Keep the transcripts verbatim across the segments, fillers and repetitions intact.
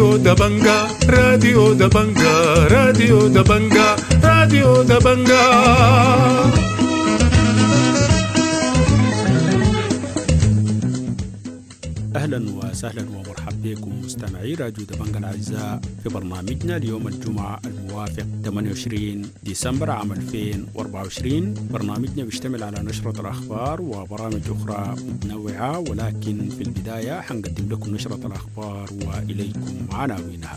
راديو دبنجا راديو دبنجا راديو دبنجا راديو دبنجا. أهلا وسهلا ومرحبا بكم مستمعي راديو دبنجا الأعزاء في برنامجنا اليوم الجمعة الموافق ثمانية وعشرين ديسمبر عام ألفين وأربعة وعشرين. برنامجنا بيشتمل على نشرة الأخبار وبرامج أخرى متنوعة، ولكن في البداية حنقدم لكم نشرة الأخبار وإليكم عناوينها.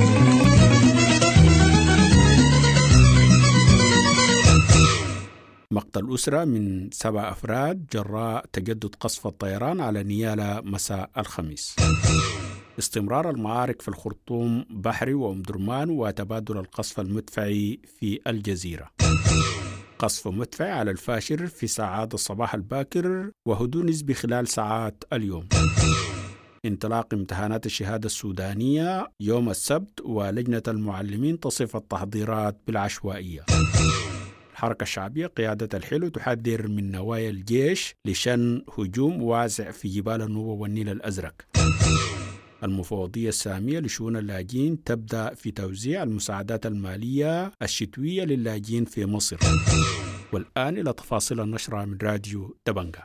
مقتل أسرة من سبع أفراد جراء تجدد قصف الطيران على نيالة مساء الخميس. استمرار المعارك في الخرطوم بحري وأم درمان وتبادل القصف المدفعي في الجزيرة. قصف مدفع على الفاشر في ساعات الصباح الباكر وهدوء نسبي خلال ساعات اليوم. انطلاق امتحانات الشهادة السودانية يوم السبت ولجنة المعلمين تصف التحضيرات بالعشوائية. الحركة الشعبية قيادة الحلو تحذر من نوايا الجيش لشن هجوم واسع في جبال النوبة والنيل الأزرق. المفوضية السامية لشؤون اللاجئين تبدأ في توزيع المساعدات المالية الشتوية للاجئين في مصر. والآن إلى تفاصيل النشرة من راديو دبنجا.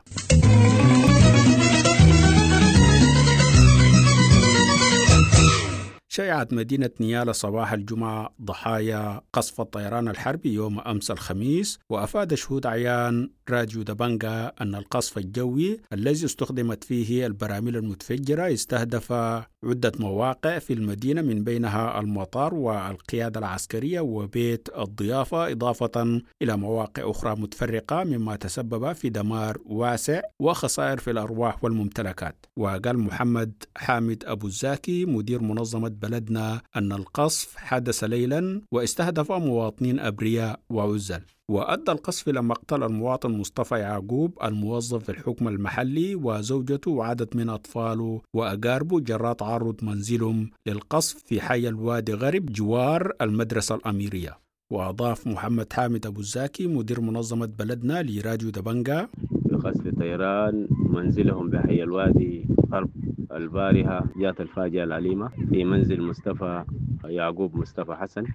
شيعت مدينة نيالة صباح الجمعة ضحايا قصف الطيران الحربي يوم أمس الخميس، وأفاد شهود عيان راديو دبنجا أن القصف الجوي الذي استخدمت فيه البراميل المتفجرة استهدف عدة مواقع في المدينة، من بينها المطار والقيادة العسكرية وبيت الضيافة، إضافة إلى مواقع أخرى متفرقة، مما تسبب في دمار واسع وخسائر في الأرواح والممتلكات. وقال محمد حامد أبو الزاكي مدير منظمة بلدنا أن القصف حدث ليلا واستهدف مواطنين أبرياء وعزل. وأدى القصف إلى مقتل المواطن مصطفى يعقوب الموظف في الحكم المحلي وزوجته وعدد من أطفاله وأقاربه جراء تعرض منزلهم للقصف في حي الوادي غرب جوار المدرسة الأميرية. وأضاف محمد حامد أبو الزاكي مدير منظمة بلدنا لراديو دبنجا بقصف الطيران منزلهم بحي الوادي غرب البارحة جاءت الفاجعة العليمة في منزل مصطفى يعقوب مصطفى حسن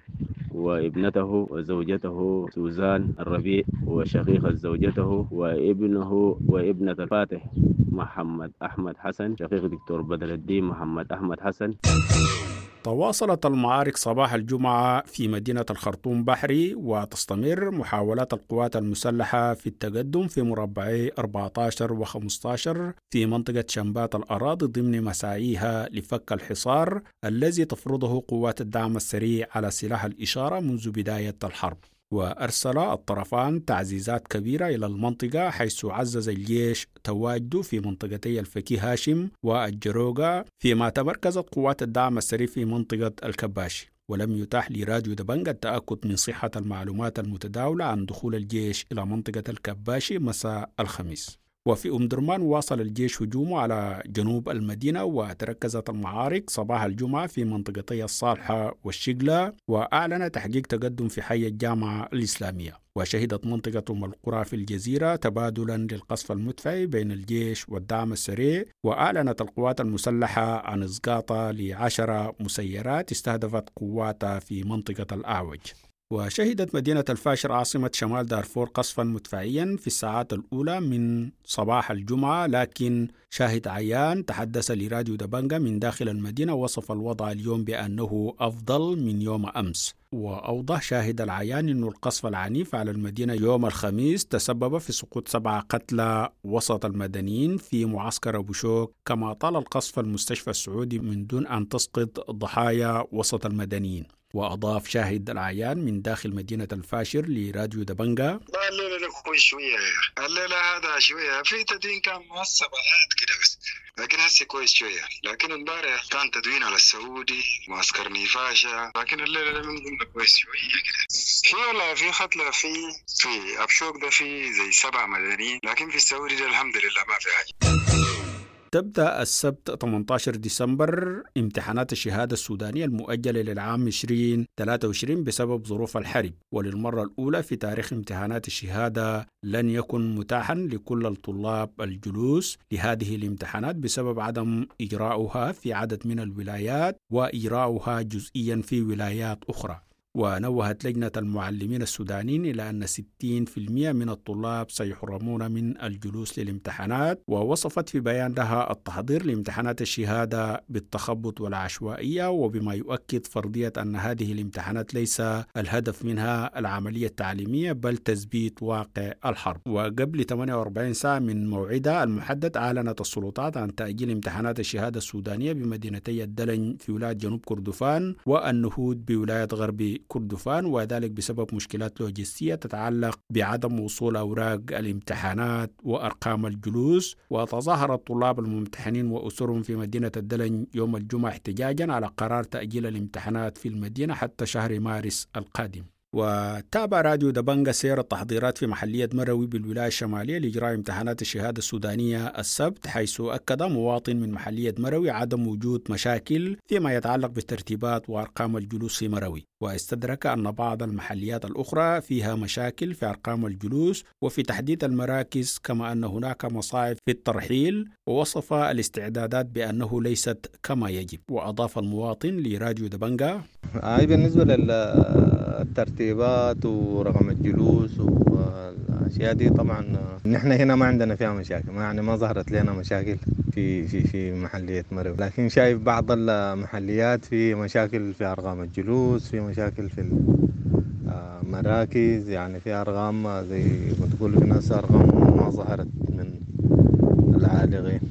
وابنته وزوجته سوزان الربيع وشقيقة زوجته وابنه وابنة الفاتح محمد أحمد حسن شقيق دكتور بدر الدين محمد أحمد حسن. تواصلت المعارك صباح الجمعة في مدينة الخرطوم بحري، وتستمر محاولات القوات المسلحة في التقدم في مربعي أربعة عشر و خمسة عشر في منطقة شنبات الأراضي ضمن مساعيها لفك الحصار الذي تفرضه قوات الدعم السريع على سلاح الإشارة منذ بداية الحرب. وأرسل الطرفان تعزيزات كبيرة إلى المنطقة، حيث عزز الجيش تواجده في منطقتي الفكي هاشم والجروقة، فيما تمركزت قوات الدعم السريع في منطقة الكباشي. ولم يتاح لراديو دبنجا التأكد من صحة المعلومات المتداولة عن دخول الجيش إلى منطقة الكباشي مساء الخميس. وفي أم درمان واصل الجيش هجومه على جنوب المدينة، وتركزت المعارك صباح الجمعة في منطقتي الصالحة والشقلة، وأعلن تحقيق تقدم في حي الجامعة الإسلامية. وشهدت منطقة أم القرى في الجزيرة تبادلا للقصف المدفعي بين الجيش والدعم السريع. وأعلنت القوات المسلحة عن إسقاطها لعشر مسيرات استهدفت قواتها في منطقة الأعوج. وشهدت مدينة الفاشر عاصمة شمال دارفور قصفا مدفعيا في الساعات الأولى من صباح الجمعة، لكن شاهد عيان تحدث لراديو دبنجا من داخل المدينة وصف الوضع اليوم بأنه أفضل من يوم أمس. وأوضح شاهد العيان أن القصف العنيف على المدينة يوم الخميس تسبب في سقوط سبعة قتلى وسط المدنيين في معسكر أبو شوك، كما طال القصف المستشفى السعودي من دون أن تسقط ضحايا وسط المدنيين. وأضاف شاهد العيان من داخل مدينة الفاشر لراديو دبنجا الليلة ده كويس شوية، الليلة هذا شوية في تدوين كان مؤثر بعض كده بس، لكن هسه كويس شوية. لكن امبارح كان تدوين على السعودي معسكر نيفاشا، لكن الليلة ده بنقول كويس شوية كده. في ولا في خطلة في في أبشوك ده في زي سبع مدنيين، لكن في السعودي ده الحمد لله ما في حاجة. تبدأ السبت ثمانية عشر ديسمبر امتحانات الشهادة السودانية المؤجلة للعام عشرين ثلاثة وعشرين بسبب ظروف الحرب، وللمرة الأولى في تاريخ امتحانات الشهادة لن يكن متاحا لكل الطلاب الجلوس لهذه الامتحانات بسبب عدم إجراؤها في عدد من الولايات وإجراؤها جزئيا في ولايات أخرى. ونوهت لجنة المعلمين السودانيين إلى أن ستين بالمئة من الطلاب سيحرمون من الجلوس للامتحانات، ووصفت في بيان لها التحضير لامتحانات الشهادة بالتخبط والعشوائية، وبما يؤكد فرضية أن هذه الامتحانات ليس الهدف منها العملية التعليمية بل تثبيت واقع الحرب. وقبل ثمانية وأربعين ساعة من موعدها المحدد أعلنت السلطات عن تأجيل امتحانات الشهادة السودانية بمدينتي الدلن في ولاية جنوب كردفان والنهود بولاية غرب كردفان، وذلك بسبب مشكلات لوجستية تتعلق بعدم وصول أوراق الامتحانات وأرقام الجلوس. وتظاهر الطلاب الممتحنين وأسرهم في مدينة الدلن يوم الجمعة احتجاجا على قرار تأجيل الامتحانات في المدينة حتى شهر مارس القادم. وتابع راديو دبنجة سير التحضيرات في محلية مروي بالولاية الشمالية لإجراء امتحانات الشهادة السودانية السبت، حيث أكد مواطن من محلية مروي عدم وجود مشاكل فيما يتعلق بالترتيبات وأرقام الجلوس في مروي، واستدرك أن بعض المحليات الأخرى فيها مشاكل في أرقام الجلوس وفي تحديد المراكز، كما أن هناك مصاعب في الترحيل، ووصف الاستعدادات بأنه ليست كما يجب. وأضاف المواطن لراديو دبنجة: هاي بالنسبة للترتيبات ورقم الجلوس والأشياء دي طبعا نحن هنا ما عندنا فيها مشاكل، ما يعني ما ظهرت لنا مشاكل في في في محلية مروي، لكن شايف بعض المحليات في مشاكل في أرقام الجلوس، في مشاكل في المراكز، يعني في أرقام زي ما تقول في ناس أرقام ما ظهرت من العالغين.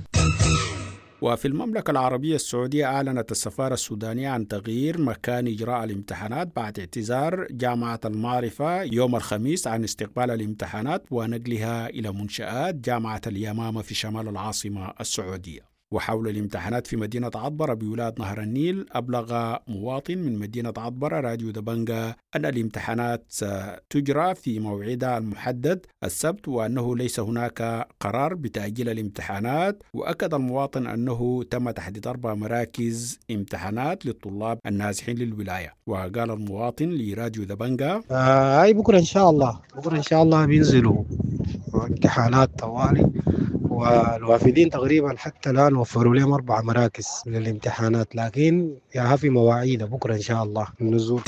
وفي المملكة العربية السعودية أعلنت السفارة السودانية عن تغيير مكان إجراء الامتحانات بعد اعتذار جامعة المعرفة يوم الخميس عن استقبال الامتحانات ونقلها إلى منشآت جامعة اليمامة في شمال العاصمة السعودية. وحول الامتحانات في مدينة عطبرة بولاية نهر النيل، أبلغ مواطن من مدينة عطبرة راديو دبنجة أن الامتحانات ستجرى في موعدها المحدد السبت، وأنه ليس هناك قرار بتأجيل الامتحانات. وأكد المواطن أنه تم تحديد أربع مراكز امتحانات للطلاب النازحين للولاية. وقال المواطن لراديو دبنجة: آه هاي بكرة إن شاء الله بكرة إن شاء الله بينزلوا امتحانات طوالي، والوافدين تقريبا حتى الآن وفروا لهم أربع مراكز للامتحانات، لكن يا في مواعيد بكرة إن شاء الله النزول.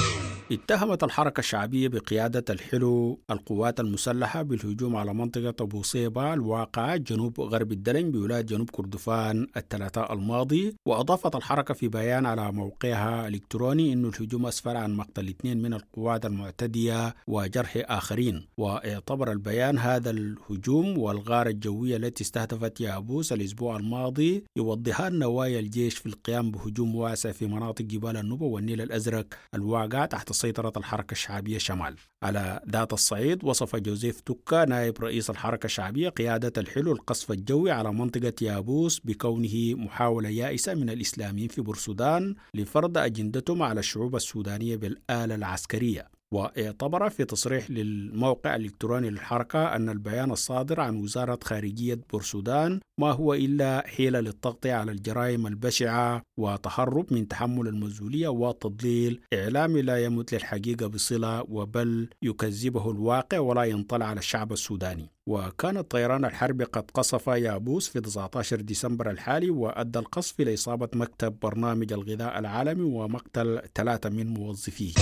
اتهمت الحركة الشعبية بقيادة الحلو القوات المسلحة بالهجوم على منطقة أبو صيبة الواقعة جنوب غرب الدلن بولاية جنوب كردفان الثلاثاء الماضي. وأضافت الحركة في بيان على موقعها الإلكتروني أن الهجوم أسفر عن مقتل اثنين من القوات المعتدية وجرح آخرين. واعتبر البيان هذا الهجوم والغارة الجوية التي استهدفت يابوس الأسبوع الماضي يوضحان نوايا الجيش في القيام بهجوم واسع في مناطق جبال النوبة والنيل الأزرق الواقعة تحت سيطرة الحركة الشعبية شمال. على ذات الصعيد، وصف جوزيف توكا نائب رئيس الحركة الشعبية قيادة الحلو القصف الجوي على منطقة يابوس بكونه محاولة يائسة من الإسلاميين في بورسودان لفرض أجندتهم على الشعوب السودانية بالآلة العسكرية. واعتبر في تصريح للموقع الإلكتروني للحركة أن البيان الصادر عن وزارة خارجية بورسودان ما هو إلا حيلة للتغطية على الجرائم البشعة وتهرب من تحمل المسؤولية وتضليل إعلامي لا يمت للحقيقة بصلة وبل يكذبه الواقع ولا ينطلع على الشعب السوداني. وكان الطيران الحربي قد قصف يابوس في تسعة عشر ديسمبر الحالي، وأدى القصف إلى إصابة مكتب برنامج الغذاء العالمي ومقتل ثلاثة من موظفيه.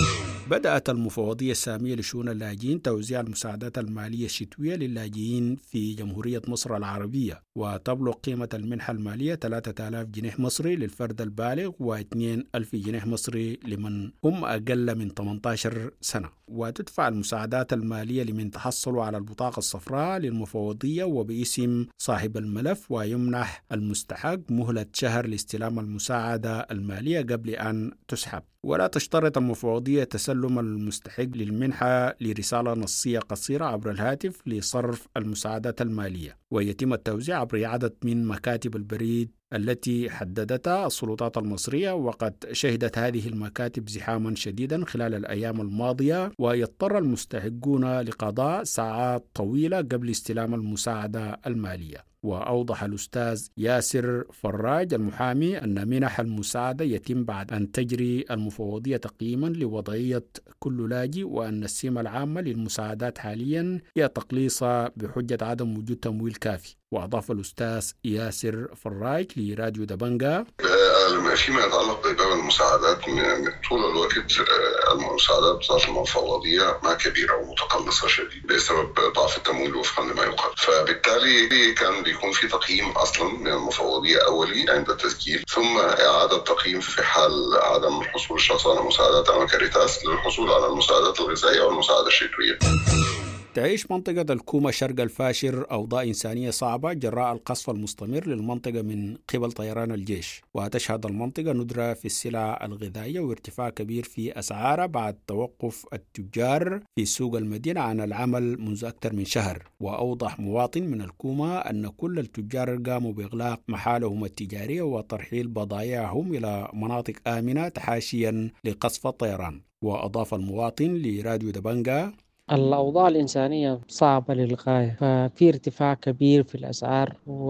بدأت المفوضية السامية لشؤون اللاجئين توزيع المساعدات المالية الشتوية للاجئين في جمهورية مصر العربية، وتبلغ قيمة المنحة المالية ثلاثة آلاف جنيه مصري للفرد البالغ واثنين ألف جنيه مصري لمن هم أقل من ثمانية عشر سنة. وتدفع المساعدات المالية لمن تحصلوا على البطاقة الصفراء للمفوضية وباسم صاحب الملف، ويمنح المستحق مهلة شهر لاستلام المساعدة المالية قبل أن تسحب. ولا تشترط المفوضية تسلم المستحق للمنحة لرسالة نصية قصيرة عبر الهاتف لصرف المساعدات المالية، ويتم التوزيع عبر عدد من مكاتب البريد التي حددتها السلطات المصرية. وقد شهدت هذه المكاتب زحاما شديدا خلال الأيام الماضية، ويضطر المستحقون لقضاء ساعات طويلة قبل استلام المساعدة المالية. وأوضح الأستاذ ياسر فراج المحامي أن منح المساعدة يتم بعد أن تجري المفوضية تقييما لوضعية كل لاجئ، وأن السمة العامة للمساعدات حاليا هي تقليصها بحجة عدم وجود تمويل كافي. وأضاف الأستاذ ياسر فراج لراديو دبنجا: فيما يتعلق بباب المساعدات من طول الوقت المساعدات بتاعت المفوضية ما كبيرة ومتقلصة شديد بسبب ضعف التمويل وفقا لما يقال، فبالتالي كان بيكون في تقييم أصلا من المفوضية أولي عند التسجيل، ثم إعادة تقييم في حال عدم حصول الشخص على مساعدات أمام كاريتاس للحصول على المساعدات الغذائية والمساعدة الشتوية. تعيش منطقة الكومة شرق الفاشر أوضاع إنسانية صعبة جراء القصف المستمر للمنطقة من قبل طيران الجيش، وتشهد المنطقة ندرة في السلع الغذائية وارتفاع كبير في أسعارها بعد توقف التجار في سوق المدينة عن العمل منذ أكثر من شهر. وأوضح مواطن من الكومة أن كل التجار قاموا بإغلاق محالهم التجارية وترحيل بضائعهم إلى مناطق آمنة تحاشيا لقصف الطيران. وأضاف المواطن لراديو دبنجا: الأوضاع الإنسانية صعبة للغاية، ففي ارتفاع كبير في الأسعار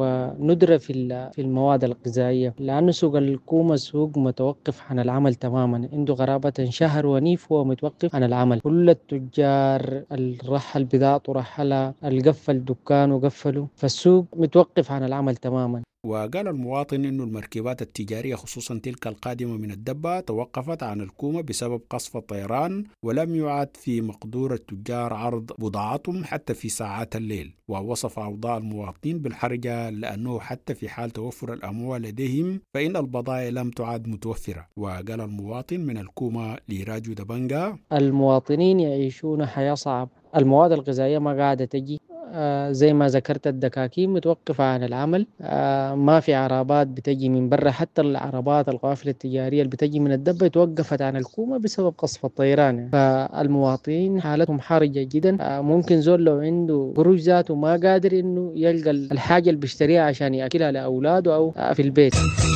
وندرة في في المواد الغذائية، لأن سوق الكومة سوق متوقف عن العمل تماما، عنده غرابة شهر ونيف هو متوقف عن العمل. كل التجار الرحل بضاعته رحلها، القفل دكان وقفلوا، فالسوق متوقف عن العمل تماما. وقال المواطن إنه المركبات التجارية خصوصا تلك القادمة من الدبة توقفت عن الكومة بسبب قصف الطيران، ولم يعد في مقدور التجار عرض بضاعتهم حتى في ساعات الليل. ووصف أوضاع المواطنين بالحرجة لأنه حتى في حال توفر الأموال لديهم فإن البضائع لم تعد متوفرة. وقال المواطن من الكومة لراديو دبنجا: المواطنين يعيشون حياة صعبة، المواد الغذائية ما قاعدة تجي، آه زي ما ذكرت الدكاكين متوقفة عن العمل، آه ما في عربات بتجي من برا، حتى العربات القوافل التجارية اللي بتجي من الدبة توقفت عن الكومة بسبب قصف الطيران. فالمواطنين حالتهم حرجة جدا، آه ممكن زول لو عنده قروش ذاته ما قادر انه يلقى الحاجة اللي بيشتريها عشان يأكلها لأولاده أو آه في البيت.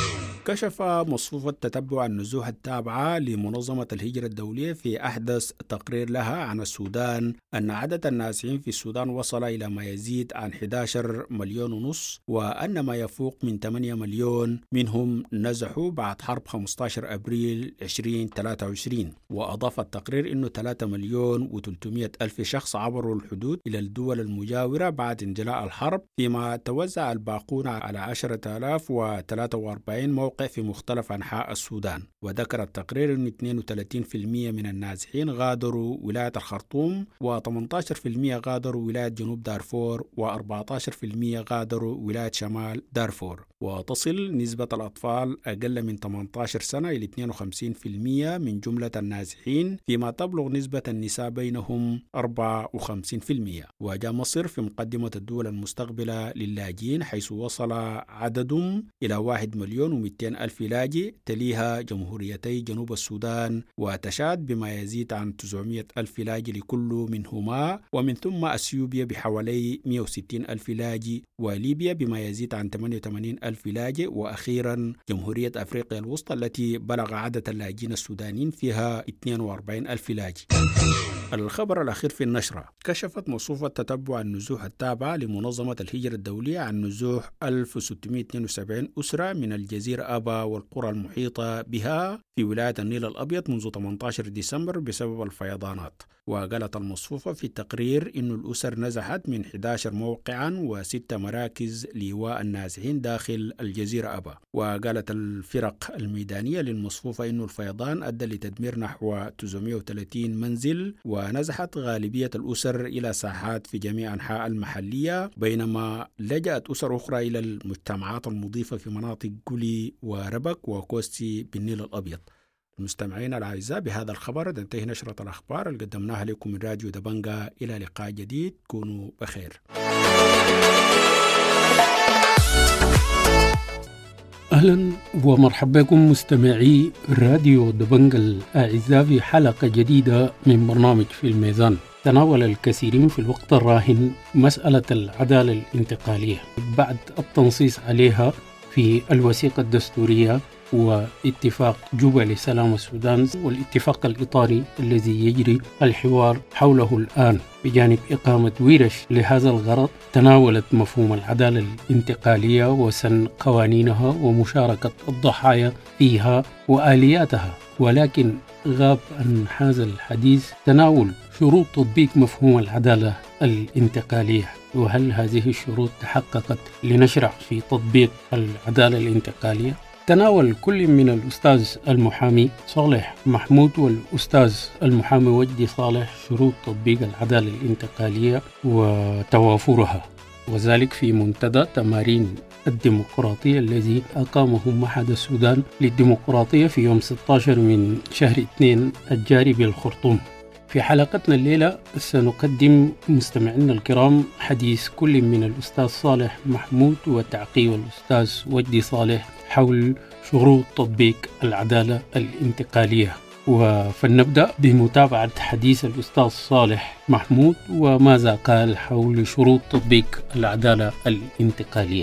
كشف مصفوفة تتبع النزوح التابعة لمنظمة الهجرة الدولية في أحدث تقرير لها عن السودان أن عدد النازحين في السودان وصل إلى ما يزيد عن أحد عشر مليون ونص، وأن ما يفوق من ثمانية مليون منهم نزحوا بعد حرب خمسة عشر أبريل ألفين وثلاثة وعشرين. وأضاف التقرير أنه ثلاثة مليون وثلاثمائة ألف شخص عبروا الحدود إلى الدول المجاورة بعد انجلاء الحرب، فيما توزع الباقون على عشرة آلاف وثلاثة وأربعين موقع في مختلف أنحاء السودان. وذكر التقرير أن اثنين وثلاثين بالمئة من النازحين غادروا ولاية الخرطوم، وثمانية عشر بالمئة غادروا ولاية جنوب دارفور، وأربعة عشر بالمئة غادروا ولاية شمال دارفور. وتصل نسبة الأطفال أقل من ثمانية عشر سنة إلى اثنين وخمسين بالمئة من جملة النازحين، فيما تبلغ نسبة النساء بينهم أربعة وخمسين بالمئة. وجاء مصر في مقدمة الدول المستقبلة للاجئين حيث وصل عددهم إلى واحد مليون ومئتين ألف لاجئ، تليها جمهوريتي جنوب السودان وتشاد بما يزيد عن تسعمائة ألف لاجئ لكل منهما، ومن ثم أثيوبيا بحوالي مئة وستين ألف لاجئ، وليبيا بما يزيد عن ثمانية وثمانين ألف لاجئ، وأخيرا جمهورية أفريقيا الوسطى التي بلغ عدد اللاجئين السودانيين فيها اثنين وأربعين ألف لاجئ. الخبر الأخير في النشرة: كشفت مصفوفة تتبع النزوح التابعة لمنظمة الهجرة الدولية عن نزوح ألف وستمائة واثنين وسبعين أسرة من الجزيرة أبا والقرى المحيطة بها في ولاية النيل الأبيض منذ ثمانية عشر ديسمبر بسبب الفيضانات. وقالت المصفوفة في التقرير إن الأسر نزحت من أحد عشر موقعا وست مراكز لإيواء النازحين داخل الجزيرة أبا. وقالت الفرق الميدانية للمصفوفة إن الفيضان أدى لتدمير نحو تسعمائة وثلاثين منزل، ونزحت غالبية الأسر إلى ساحات في جميع أنحاء المحلية، بينما لجأت أسر أخرى إلى المجتمعات المضيفة في مناطق قولي وربك وكوستي بالنيل الأبيض. المستمعين الأعزاء، بهذا الخبر تنتهي نشرة الأخبار اللي قدمناها لكم من راديو دبنجا. إلى لقاء جديد، كونوا بخير. أهلا ومرحبا بكم مستمعي راديو دبنجا الأعزاء في حلقة جديدة من برنامج في الميزان. تناول الكثيرين في الوقت الراهن مسألة العدالة الانتقالية بعد التنصيص عليها في الوثيقة الدستورية واتفاق جوبا لسلام السودان والاتفاق الإطاري الذي يجري الحوار حوله الآن بجانب إقامة ورش لهذا الغرض تناولت مفهوم العدالة الانتقالية وسن قوانينها ومشاركة الضحايا فيها وآلياتها، ولكن غاب عن هذا الحديث تناول شروط تطبيق مفهوم العدالة الانتقالية، وهل هذه الشروط تحققت لنشرع في تطبيق العدالة الانتقالية؟ تناول كل من الأستاذ المحامي صالح محمود والأستاذ المحامي وجدي صالح شروط تطبيق العدالة الانتقالية وتوافرها، وذلك في منتدى تمارين الديمقراطية الذي أقامه معهد السودان للديمقراطية في يوم ستة عشر من شهر اثنين الجاري بالخرطوم. في حلقتنا الليلة سنقدم مستمعينا الكرام حديث كل من الأستاذ صالح محمود وتعقيب الأستاذ وجدي صالح حول شروط تطبيق العدالة الانتقالية. فلنبدأ بمتابعة حديث الأستاذ صالح محمود وماذا قال حول شروط تطبيق العدالة الانتقالية.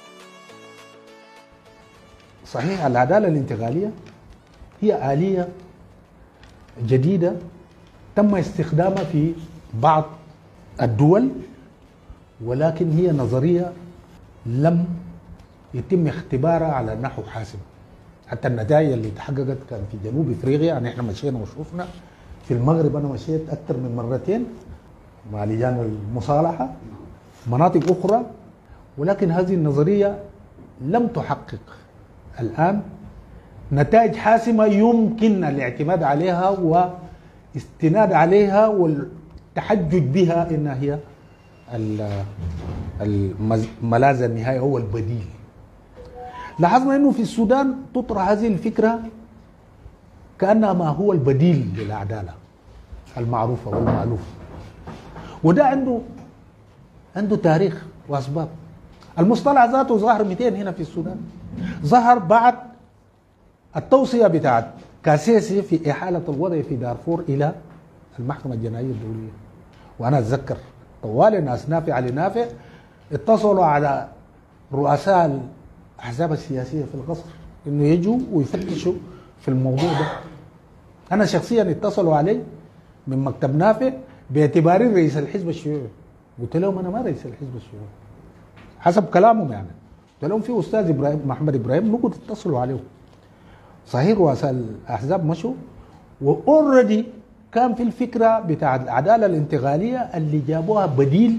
صحيح، العدالة الانتقالية هي آلية جديدة تم استخدامها في بعض الدول، ولكن هي نظرية لم يتم اختبارها على نحو حاسم. حتى النتائج اللي تحققت كان في جنوب افريقيا، يعني احنا مشينا وشوفنا. في المغرب انا مشيت اكثر من مرتين مع لجان المصالحة، مناطق اخرى، ولكن هذه النظرية لم تحقق الآن نتائج حاسمة يمكن الاعتماد عليها واستناد عليها والتحجج بها إنها هي الملاذ النهائي هو البديل. لاحظنا إنه في السودان تطرح هذه الفكرة كأنها ما هو البديل للعدالة المعروفة والمألوفة، وده عنده عنده تاريخ وأسباب. المصطلح ذاته ظهر مئتين هنا في السودان، ظهر بعد التوصية بتاعت كاسيسي في إحالة الوضع في دارفور إلى المحكمة الجنائية الدولية. وأنا أتذكر طوال ناس نافع علي نافع اتصلوا على رؤساء الأحزاب السياسية في القصر إنه يجوا ويفتشوا في الموضوع ده. أنا شخصيا اتصلوا علي من مكتب نافع باعتباري رئيس الحزب الشيوعي. قلت لهم أنا ما رئيس الحزب الشيوعي حسب كلامهم، يعني قلت لهم في أستاذ إبراهيم محمد إبراهيم نقول اتصلوا عليه. صحيح رؤساء الأحزاب مشوا، وأوريدي كان في الفكرة بتاع العدالة الانتقالية اللي جابوها بديل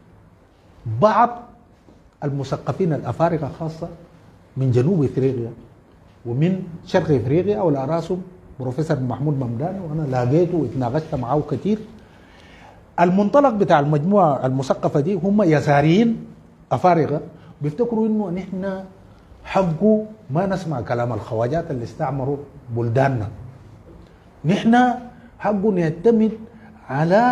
بعض المثقفين الأفارقة خاصة من جنوب إفريقيا ومن شرق إفريقيا، وعلى راسهم بروفيسور محمود ممداني، وأنا لاقيته واتناقشت معه كثير. المنطلق بتاع المجموعة المثقفة دي هم يساريين أفارقة بيفتكروا إنه نحن حقه ما نسمع كلام الخواجات اللي استعمروا بلداننا، نحن حقه نعتمد على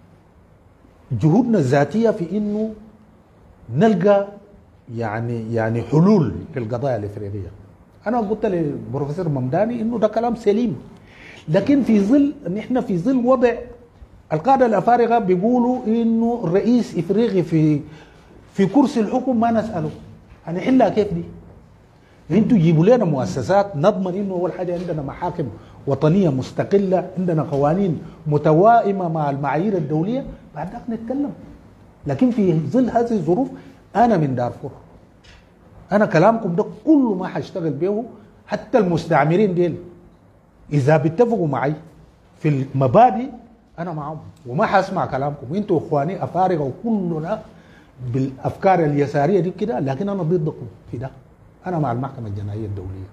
جهودنا الذاتية في إنه نلقى يعني يعني حلول للقضايا الإفريقية. أنا قلت للبروفيسور ممداني إنه ده كلام سليم، لكن في ظل نحن في ظل وضع القادة الأفارقة بيقولوا إنه الرئيس إفريقي في في كرسي الحكم ما نسأله هنحلها كيف دي؟ انتوا جيبوا لنا مؤسسات نضمن انه اول حاجه عندنا محاكم وطنيه مستقله، عندنا قوانين متوائمه مع المعايير الدوليه، بعد ذلك نتكلم. لكن في ظل هذه الظروف انا من دارفور، انا كلامكم ده كله ما حاشتغل به، حتى المستعمرين ديل اذا بيتفقوا معي في المبادئ انا معهم وما حاسمع كلامكم. انتوا اخواني افارقه وكلنا بالافكار اليساريه دي كده، لكن انا ضدكم في ده. أنا مع المحكمة الجنائية الدولية.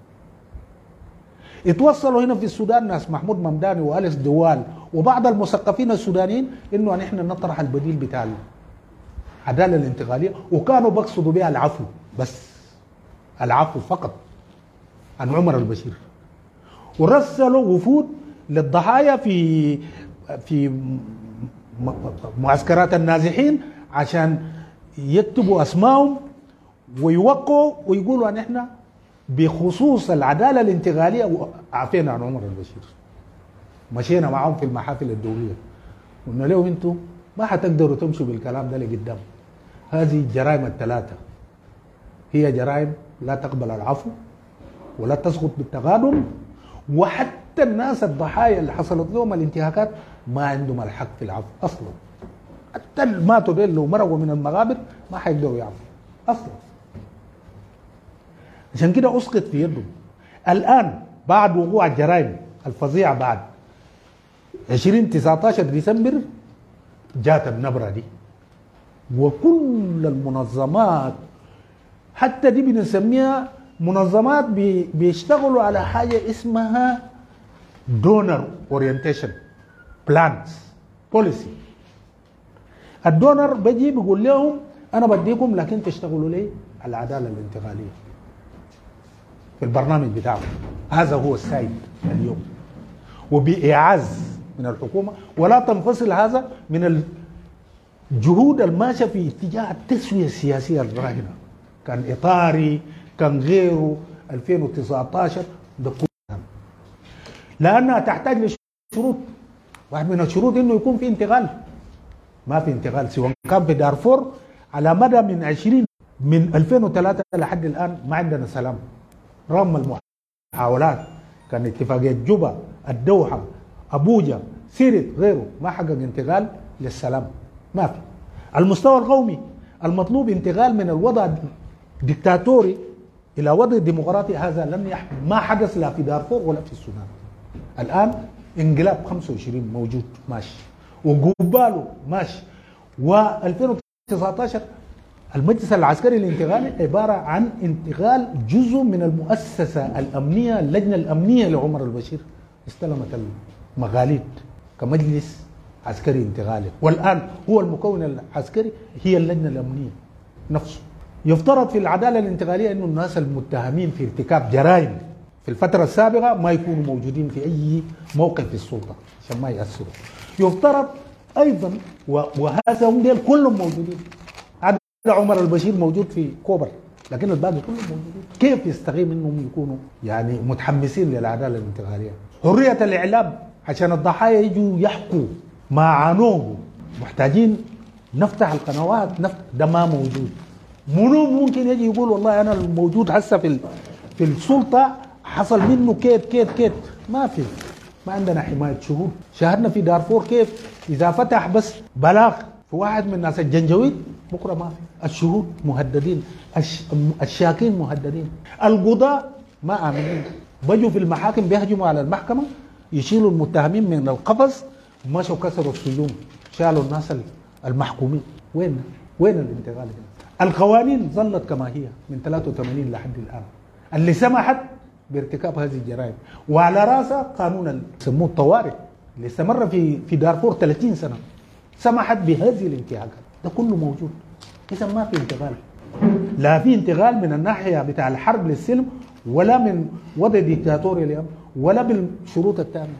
اتوصلوا هنا في السودان ناس محمود ممداني وأليس دوال وبعض المثقفين السودانيين إنه نحن نطرح البديل بتاع العدالة الانتقالية، وكانوا بقصدوا بها العفو، بس العفو فقط عن عمر البشير. ورسلوا وفود للضحايا في في معسكرات النازحين عشان يكتبوا أسمائهم ويوقعوا ويقولوا ان احنا بخصوص العداله الانتقاليه عفينا عن عمر البشير. مشينا معهم في المحافل الدوليه قلنا لهم انتم ما حتقدروا تمشوا بالكلام ده لقدام. هذه الجرائم الثلاثه هي جرائم لا تقبل العفو ولا تسقط بالتغادم، وحتى الناس الضحايا اللي حصلت لهم الانتهاكات ما عندهم الحق في العفو اصلا. حتى اللي ماتوا ديل لو مرقوا من المغابر ما حيقدروا يعفوا اصلا. عشان كده اسقط في يدهم. الان بعد وقوع الجرائم الفظيعه بعد عشرين تسعة عشر ديسمبر جات النبره دي، وكل المنظمات حتى دي بنسميها منظمات بي بيشتغلوا على حاجه اسمها دونر اورينتيشن بلانز بوليسي. الدونر بيجي بيقول لهم انا بديكم لكن تشتغلوا لي على العداله الانتقاليه في البرنامج بتاعكم. هذا هو السائد اليوم، وبإعاز من الحكومه، ولا تنفصل هذا من الجهود الماشيه في اتجاه التسويه السياسيه الراهنه، كان اطاري كان غيره ألفين وتسعة عشر، ده كله لانها تحتاج لشروط. واحد من الشروط انه يكون في انتقال. ما في انتقال سواء كان في دارفور على مدى من عشرين من ألفين وثلاثة لحد الان ما عندنا سلام رغم المحاولات. كان اتفاقيه جوبا، الدوحه، ابوجا، سيرت، غيره ما حقق انتقال للسلام. ما في. المستوى القومي المطلوب انتقال من الوضع الدكتاتوري الى وضع ديمقراطي، هذا لم يحدث، ما حدث لا في دارفور ولا في السودان. الان انقلاب خمسة وعشرين موجود ماشي، وقباله ماشي، وألفين وتسعة عشر المجلس العسكري الانتقالي عباره عن انتقال جزء من المؤسسه الامنيه، اللجنه الامنيه لعمر البشير استلمت المغاليد كمجلس عسكري انتقالي، والان هو المكون العسكري هي اللجنه الامنيه نفسه. يفترض في العداله الانتقاليه انه الناس المتهمين في ارتكاب جرائم في الفتره السابقه ما يكونوا موجودين في اي موقع في السلطه عشان ما ياثروا. يفترض ايضا وهذا هم ديل كلهم موجودين. هذا عمر البشير موجود في كوبر لكن الباقي كلهم موجودين. كيف يستقيم انهم يكونوا يعني متحمسين للعداله الانتقاليه؟ حريه الاعلام عشان الضحايا يجوا يحكوا ما عانوه، محتاجين نفتح القنوات، نفتح ده ما موجود. منو ممكن يجي يقول والله انا الموجود هسه في في السلطه حصل منه كيت كيت كيت؟ ما في. ما عندنا حمايه شهود. شاهدنا في دارفور كيف اذا فتح بس بلاغ في واحد من الناس الجنجويد بكره ما في. الشهود مهددين، الش... الشاكين مهددين، القضاء ما امنين، بيجوا في المحاكم بيهجموا على المحكمه، يشيلوا المتهمين من القفص، مشوا كسروا السجون، شالوا الناس المحكومين. وين وين الانتقال ده؟ القوانين ظلت كما هي من ثلاثة وثمانين لحد الان اللي سمحت بارتكاب هذه الجرائم، وعلى راسها قانون يسموه الطوارئ اللي استمر في في دارفور ثلاثين سنه سمحت بهذه الانتهاكات. ده كله موجود. اذا ما في انتقال، لا في انتقال من الناحيه بتاع الحرب للسلم، ولا من وضع ديكتاتوري اليوم، ولا بالشروط الثانيه.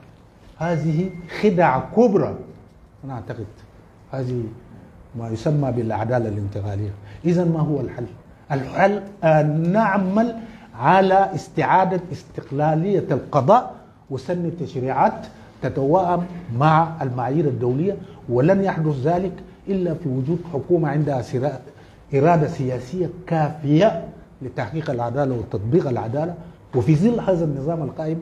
هذه خدعه كبرى. انا اعتقد هذه ما يسمى بالعداله الانتقاليه. اذا ما هو الحل؟ الحل ان نعمل على استعاده استقلاليه القضاء وسن التشريعات تتوائم مع المعايير الدوليه، ولن يحدث ذلك الا في وجود حكومه عندها اراده سياسيه كافيه لتحقيق العداله وتطبيق العداله. وفي ظل هذا النظام القائم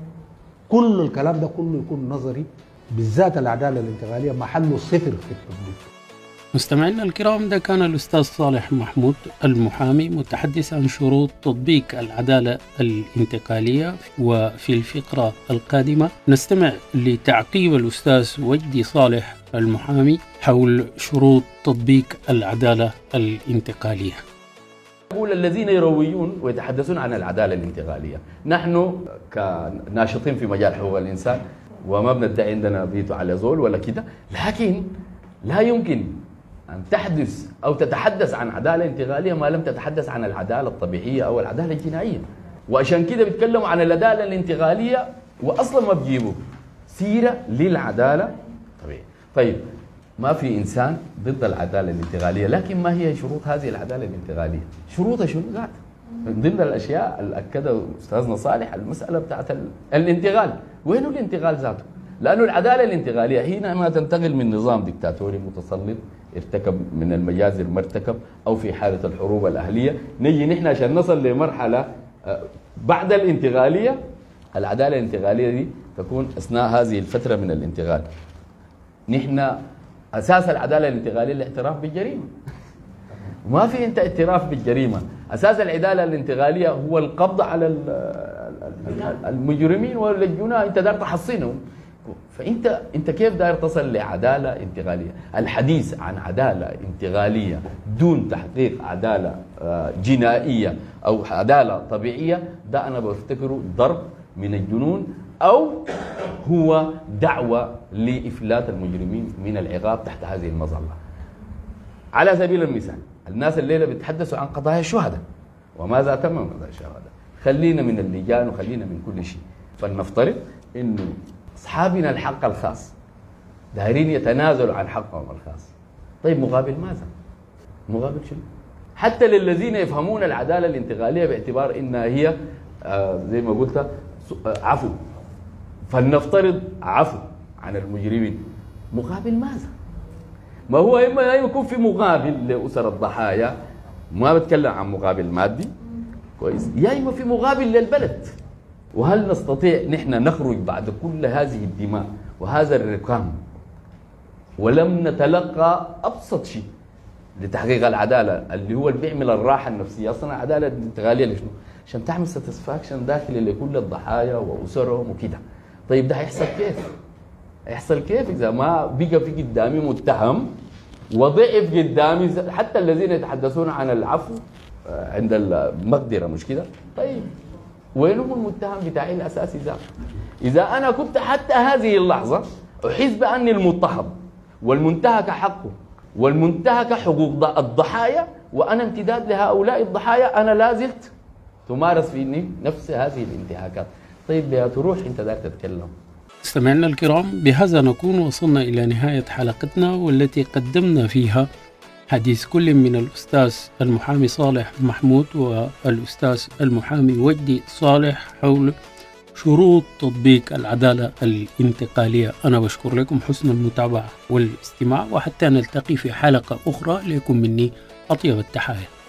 كل الكلام ده كله يكون نظري، بالذات العداله الانتقاليه محله صفر في التطبيق. مستمعينا الكرام، ده كان الأستاذ صالح محمود المحامي متحدث عن شروط تطبيق العدالة الانتقالية. وفي الفقرة القادمة نستمع لتعقيب الأستاذ وجدي صالح المحامي حول شروط تطبيق العدالة الانتقالية. يقول الذين يرويون ويتحدثون عن العدالة الانتقالية، نحن كناشطين في مجال حقوق الإنسان وما بندعي عندنا فيتو على زول ولا كده، لكن لا يمكن أن تحدث أو تتحدث عن عدالة انتقالية ما لم تتحدث عن العدالة الطبيعية أو العدالة الجنائية. وعشان كده بيتكلموا عن العدالة الانتقالية وأصلا ما بيجيبوا سيرة للعدالة الطبيعية. طيب ما في إنسان ضد العدالة الانتقالية، لكن ما هي شروط هذه العدالة الانتقالية؟ شروطها شنو ذات؟ من ضمن الأشياء اللي أكدها أستاذنا صالح المسألة بتاعت الانتقال. وين الانتقال ذاته؟ لأنه العدالة الانتقالية حينما تنتقل من نظام ديكتاتوري متسلط ارتكب من المجازر ما ارتكب، أو في حالة الحروب الأهلية نجي نحن عشان نصل لمرحلة بعد الانتقالية العدالة الانتقالية دي تكون أثناء هذه الفترة من الانتقال. نحن أساس العدالة الانتقالية الاعتراف بالجريمة. ما في أنت اعتراف بالجريمة. أساس العدالة الانتقالية هو القبض على المجرمين والجناة. أنت دار تحصنهم. فأنت أنت كيف داير تصل لعدالة انتقالية؟ الحديث عن عدالة انتقالية دون تحقيق عدالة جنائية أو عدالة طبيعية ده أنا بفتكره ضرب من الجنون، أو هو دعوة لإفلات المجرمين من العقاب تحت هذه المظلة. على سبيل المثال الناس الليلة بيتحدثوا عن قضايا الشهداء وماذا تم من قضايا الشهداء. خلينا من اللجان وخلينا من كل شيء. فلنفترض إنه أصحابنا الحق الخاص دايرين يتنازلوا عن حقهم الخاص. طيب مقابل ماذا؟ مقابل شنو؟ حتى للذين يفهمون العدالة الانتقالية باعتبار إنها هي آه زي ما قلت آه عفو. فلنفترض عفو عن المجرمين مقابل ماذا؟ ما هو إما يكون في مقابل لأسر الضحايا، ما بتكلم عن مقابل مادي كويس، يا إما في مقابل للبلد. وهل نستطيع نحن نخرج بعد كل هذه الدماء وهذا الركام ولم نتلقى أبسط شيء لتحقيق العدالة اللي هو اللي بيعمل الراحة النفسية؟ أصلا العدالة الانتقالية لشنو؟ عشان تعمل ساتسفاكشن داخلي لكل الضحايا وأسرهم وكده. طيب ده هيحصل كيف؟ هيحصل كيف إذا ما بقى في قدامي متهم وضعف قدامي حتى الذين يتحدثون عن العفو عند المقدرة مش كده؟ طيب وينهم المتهم بتاعي الأساسي ذاته؟ إذا أنا كنت حتى هذه اللحظة أحس بأني المضطهد والمنتهك حقه والمنتهك حقوق الضحايا وأنا امتداد لهؤلاء الضحايا، أنا لازلت تمارس فيني نفس هذه الانتهاكات. طيب يا تروح أنت دار تتكلم. مستمعينا الكرام، بهذا نكون وصلنا إلى نهاية حلقتنا والتي قدمنا فيها حديث كل من الأستاذ المحامي صالح محمود والأستاذ المحامي وجدي صالح حول شروط تطبيق العدالة الانتقالية. أنا بشكر لكم حسن المتابعة والاستماع، وحتى نلتقي في حلقة أخرى لكم مني أطيب التحايا.